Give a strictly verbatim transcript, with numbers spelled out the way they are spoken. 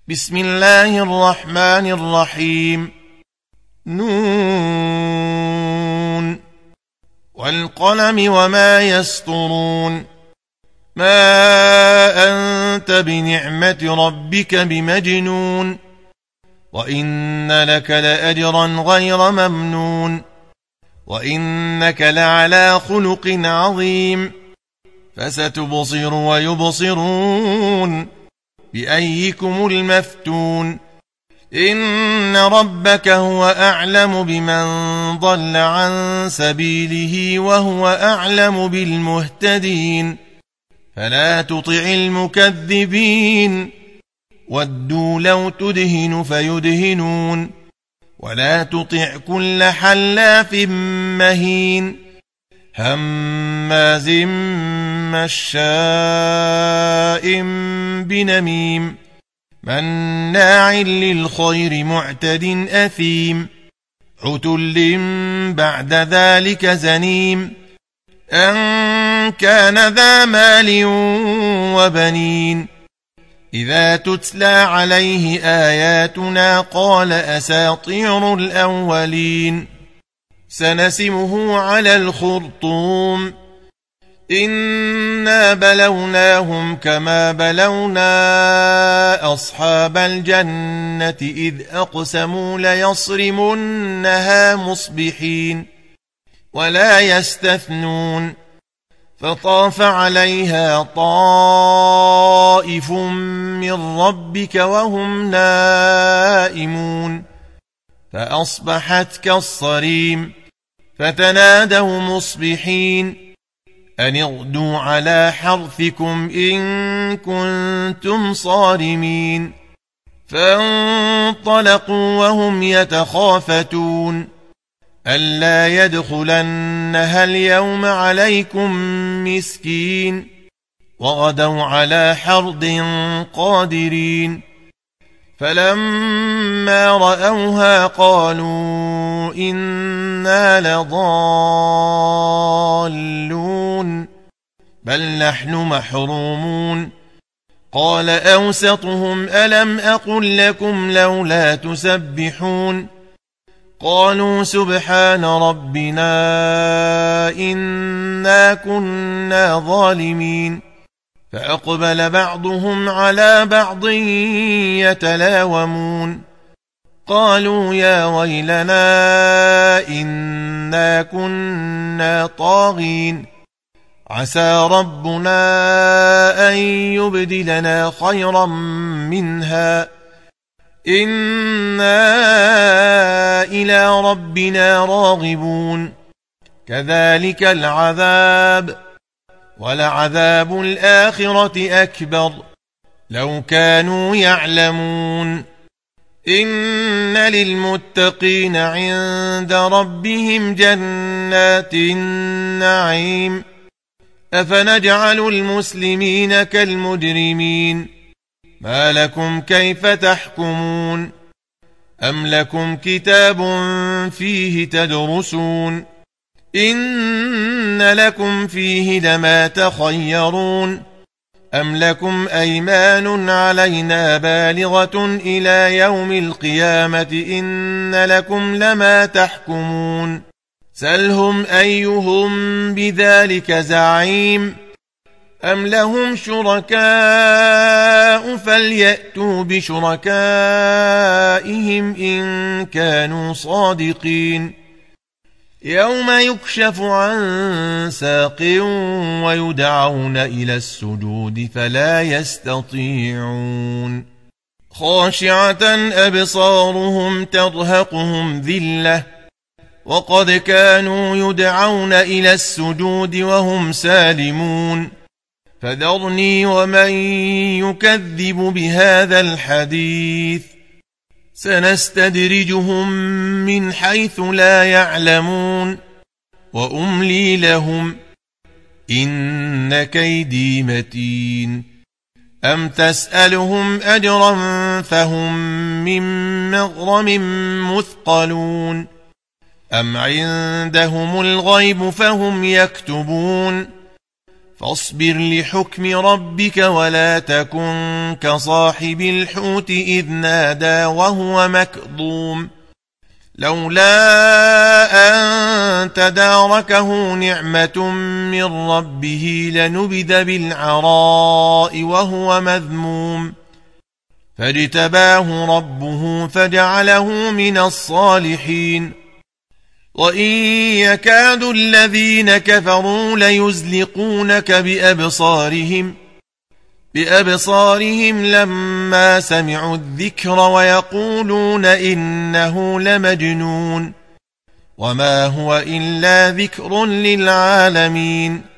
بسم الله الرحمن الرحيم. نون والقلم وما يسطرون. ما أنت بنعمة ربك بمجنون، وإن لك لأجرا غير ممنون، وإنك لعلى خلق عظيم. فستبصر ويبصرون بأيكم المفتون. إن ربك هو أعلم بمن ضل عن سبيله وهو أعلم بالمهتدين. فلا تطع المكذبين، ودوا لو تدهن فيدهنون. ولا تطع كل حلاف مهين، هماز مشاء بنميم، مناع للخير معتد أثيم، عتل بعد ذلك زنيم، أن كان ذا مال وبنين. إذا تتلى عليه آياتنا قال أساطير الأولين. سنسمه على الخرطوم. إنا بلوناهم كما بلونا أصحاب الجنة إذ أقسموا ليصرمنها مصبحين ولا يستثنون. فطاف عليها طائف من ربك وهم نائمون، فأصبحت كالصريم. فتنادوا مصبحين أن اغدوا على حرثكم إن كنتم صارمين. فانطلقوا وهم يتخافتون ألا يدخلنها اليوم عليكم مسكين، وغدوا على حرد قادرين. فلما رأوها قالوا إنا لضالون بل نحن محرومون. قال أوسطهم ألم أقل لكم لولا تسبحون. قالوا سبحان ربنا إنا كنا ظالمين. فأقبل بعضهم على بعض يتلاومون قالوا يا ويلنا إنا كنا طاغين. عسى ربنا أن يبدلنا خيرا منها إنا إلى ربنا راغبون. كذلك العذاب، ولعذاب الآخرة أكبر لو كانوا يعلمون. إن للمتقين عند ربهم جنات النعيم. أفنجعل المسلمين كالمجرمين؟ ما لكم كيف تحكمون؟ أم لكم كتاب فيه تدرسون؟ إن لكم فيه لما تخيرون. أم لكم أيمان علينا بالغة إلى يوم القيامة إن لكم لما تحكمون. سلهم أيهم بذلك زعيم. أم لهم شركاء فليأتوا بشركائهم إن كانوا صادقين. يوم يكشف عن ساق ويدعون إلى السجود فلا يستطيعون. خاشعة أبصارهم ترهقهم ذلة وقد كانوا يدعون إلى السجود وهم سالمون. فذرني ومن يكذب بهذا الحديث سنستدرجهم من حيث لا يعلمون وأملي لهم إن كيدي متين. أم تسألهم أجرا فهم من مغرم مثقلون أم عندهم الغيب فهم يكتبون فاصبر لحكم ربك ولا تكن كصاحب الحوت إذ نادى وهو مكظوم لولا أن تداركه نعمة من ربه لنبذ بالعراء وهو مذموم فاجتباه ربه فجعله من الصالحين وإن يكاد الذين كفروا ليزلقونك بأبصارهم بأبصارهم لما سمعوا الذكر ويقولون إنه لمجنون وما هو إلا ذكر للعالمين